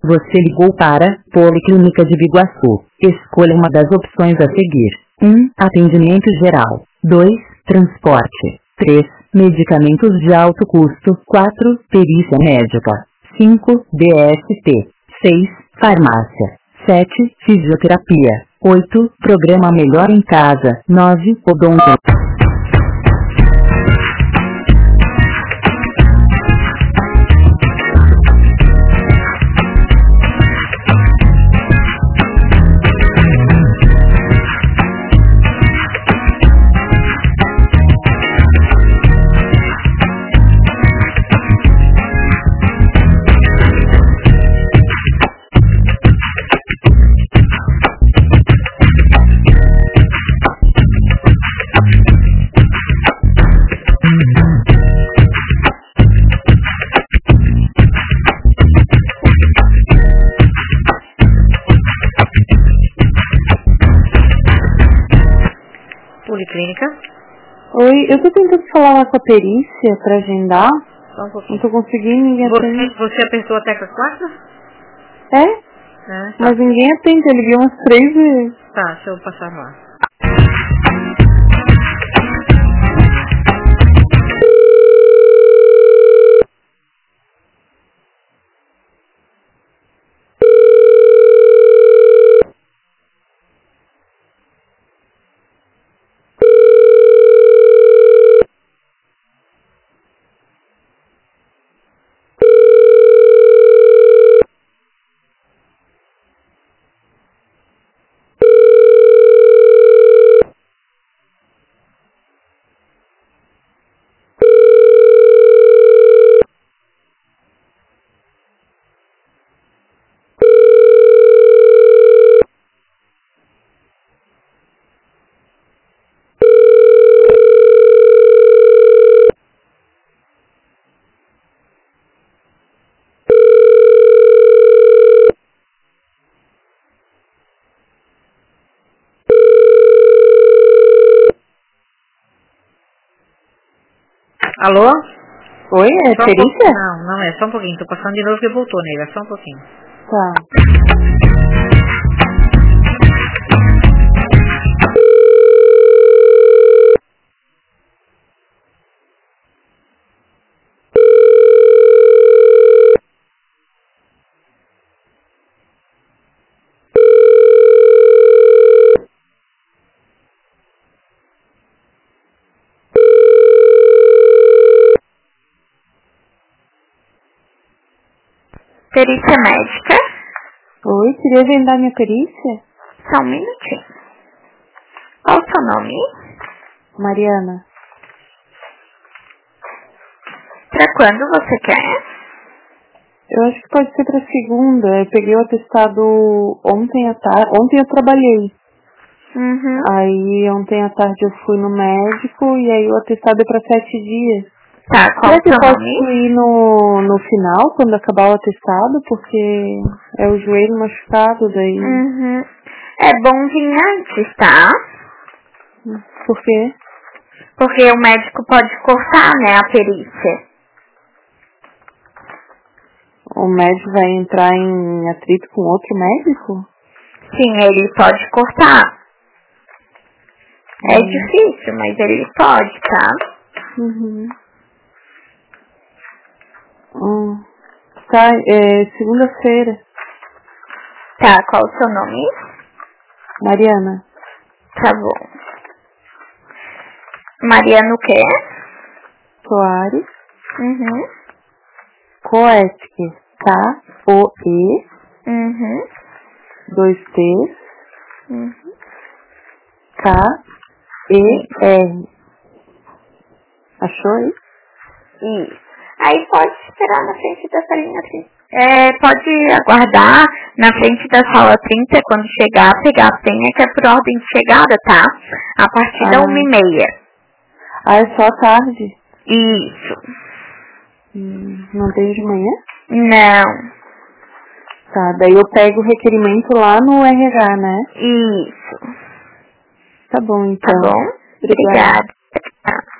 Você ligou para Policlínica de Biguaçu. Escolha uma das opções a seguir. 1. Atendimento geral. 2. Transporte. 3. Medicamentos de alto custo. 4. Perícia médica. 5. DST. 6. Farmácia. 7. Fisioterapia. 8. Programa Melhor em Casa. 9. Odonto. Policlínica. Oi, eu tô tentando falar lá com a perícia pra agendar. Só um pouquinho. Não tô conseguindo, ninguém atende. Você apertou a tecla 4? É? Tá. Mas ninguém atende, eu liguei umas 3 vezes. Tá, deixa eu passar lá. Alô? Oi, é Só perícia? Não é, só um pouquinho. Tô passando de novo que voltou, nega. Só um pouquinho. Tá. Perícia médica. Oi, queria agendar minha perícia? Só um minutinho. Qual o seu nome? Mariana. Pra quando você quer? Eu acho que pode ser pra segunda. Eu peguei o atestado ontem à tarde. Ontem eu trabalhei. Uhum. Aí ontem à tarde eu fui no médico e aí o atestado é pra 7 dias. Tá, qual Será o que seu eu posso nome? ir no final, quando acabar o atestado? Porque é o joelho machucado daí. Uhum. É bom vir antes, tá? Por quê? Porque o médico pode cortar, né, a perícia. O médico vai entrar em atrito com outro médico? Sim, ele pode cortar. É difícil, mas ele pode, tá? Uhum. Tá, segunda-feira. Tá, qual o seu nome? Mariana. Tá bom. Mariana o quê? Soares. Uhum. Coetke. K-O-E. Uhum. 2 T's. Uhum. K-E-R. Achou isso? Isso. Aí pode esperar na frente da salinha 30. Pode aguardar na frente da sala 30 quando chegar, pegar a senha, que é por ordem de chegada, tá? A partir da 1h30. Ah, é só à tarde? Isso. Não tem de manhã? Não. Tá, daí eu pego o requerimento lá no RH, né? Isso. Tá bom, então. Tá bom? Obrigada.